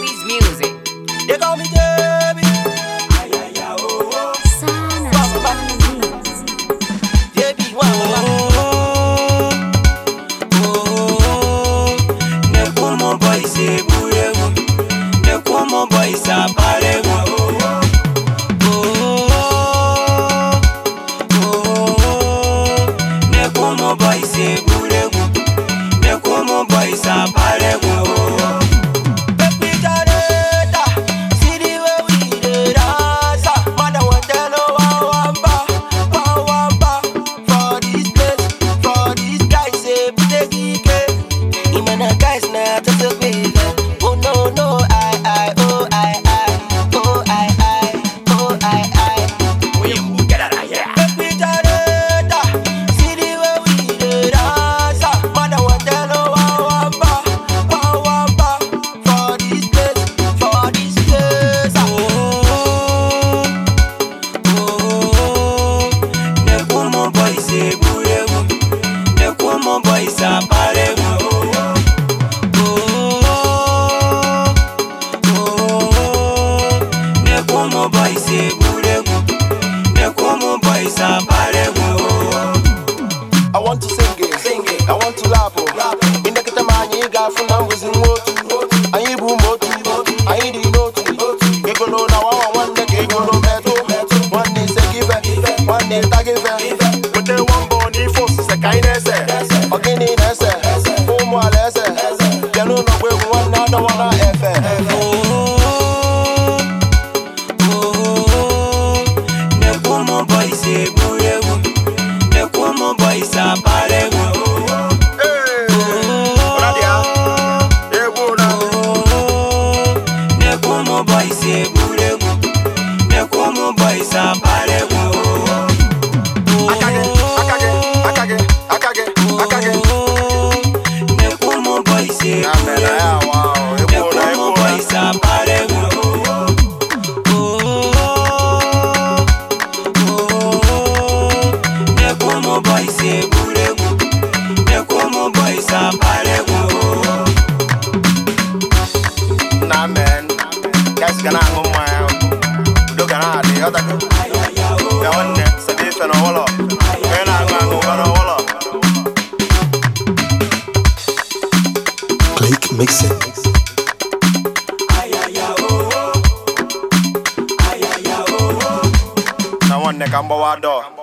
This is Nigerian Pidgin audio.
Baby's music. They call me Debbie. Debbie, ne como boy se burego, ne como boy sa parego. Ne como boy se burego, ne como boy sa parego. I want to sing it, I want to laugh. In the Katamani, you got from I was in water. I ain't boom, I ain't the note. You go now, one day, you go metal. One day, say give it, one day, tag it. But they one body for the kindness. Again, it's a home while as a you know, one another one. Nah man, guys gonna go my look at the other the one next a different wall and I'm gonna wall Click mixing. Now one neck I'm